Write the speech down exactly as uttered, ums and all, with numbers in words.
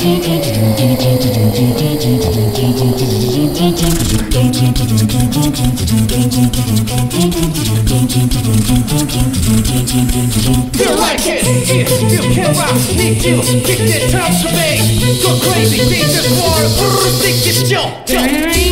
Feel like it, yeah, you can rock, need you, kick that house to me. Go crazy, beat this water, think it's yo, yo.